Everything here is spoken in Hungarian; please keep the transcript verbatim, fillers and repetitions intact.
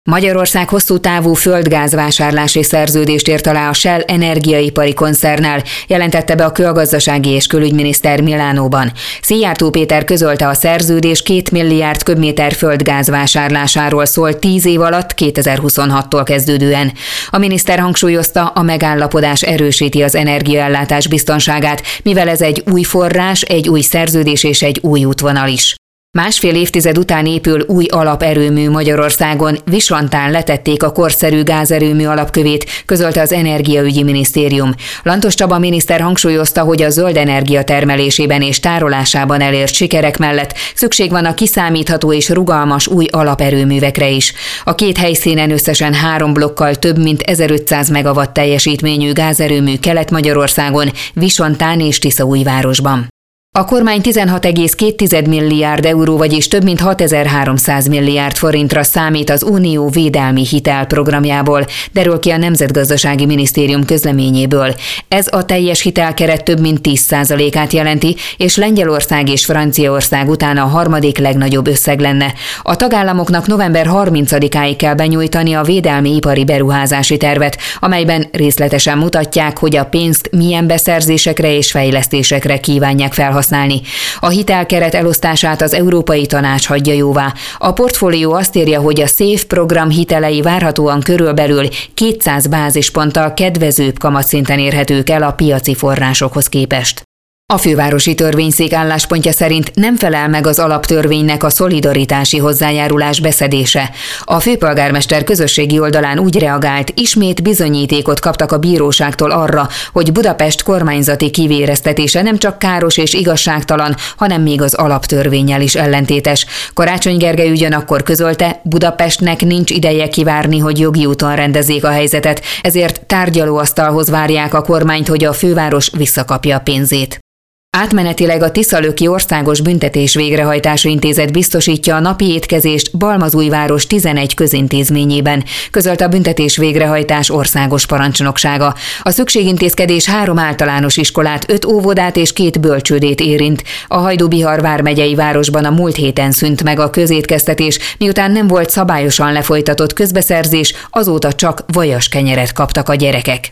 Magyarország hosszú távú földgázvásárlási szerződést írt alá a Shell energiaipari koncernnel, jelentette be a külgazdasági és külügyminiszter Milánóban. Szijjártó Péter közölte, a szerződés két milliárd köbméter földgáz vásárlásáról szól tíz év alatt, kétezer-huszonhattól kezdődően. A miniszter hangsúlyozta, a megállapodás erősíti az energiaellátás biztonságát, mivel ez egy új forrás, egy új szerződés és egy új útvonal is. Másfél évtized után épül új alaperőmű Magyarországon, Visantán letették a korszerű gázerőmű alapkövét, közölte az Energiaügyi Minisztérium. Lantos Csaba miniszter hangsúlyozta, hogy a zöld energia termelésében és tárolásában elért sikerek mellett szükség van a kiszámítható és rugalmas új alaperőművekre is. A két helyszínen összesen három blokkal több mint ezerötszáz megawatt teljesítményű gázerőmű Kelet-Magyarországon, Visantán és Tiszaújvárosban. A kormány tizenhat egész két milliárd euró, vagyis több mint hatezer-háromszáz milliárd forintra számít az Unió védelmi hitelprogramjából, derül ki a Nemzetgazdasági Minisztérium közleményéből. Ez a teljes hitelkeret több mint tíz százalékát jelenti, és Lengyelország és Franciaország után a harmadik legnagyobb összeg lenne. A tagállamoknak november harmincadikáig kell benyújtani a védelmi ipari beruházási tervet, amelyben részletesen mutatják, hogy a pénzt milyen beszerzésekre és fejlesztésekre kívánják felhasználni. használni. A hitelkeret elosztását az Európai Tanács hagyja jóvá. A portfólió azt írja, hogy a SZÉV program hitelei várhatóan körülbelül kétszáz bázisponttal kedvezőbb kamatszinten érhetők el a piaci forrásokhoz képest. A fővárosi törvényszék álláspontja szerint nem felel meg az alaptörvénynek a szolidaritási hozzájárulás beszedése. A főpolgármester közösségi oldalán úgy reagált, ismét bizonyítékot kaptak a bíróságtól arra, hogy Budapest kormányzati kivéreztetése nem csak káros és igazságtalan, hanem még az alaptörvénnyel is ellentétes. Karácsony Gergely ugyanakkor közölte, Budapestnek nincs ideje kivárni, hogy jogi úton rendezzék a helyzetet, ezért tárgyalóasztalhoz várják a kormányt, hogy a főváros visszakapja a pénzét. Átmenetileg a Tiszalöki Országos Büntetés Végrehajtási Intézet biztosítja a napi étkezést Balmazújváros tizenegy közintézményében, közölte a büntetés végrehajtás országos parancsnoksága. A szükségintézkedés három általános iskolát, öt óvodát és két bölcsődét érint. A Hajdú-Bihar vármegyei városban a múlt héten szűnt meg a közétkeztetés, miután nem volt szabályosan lefolytatott közbeszerzés, azóta csak vajas kenyeret kaptak a gyerekek.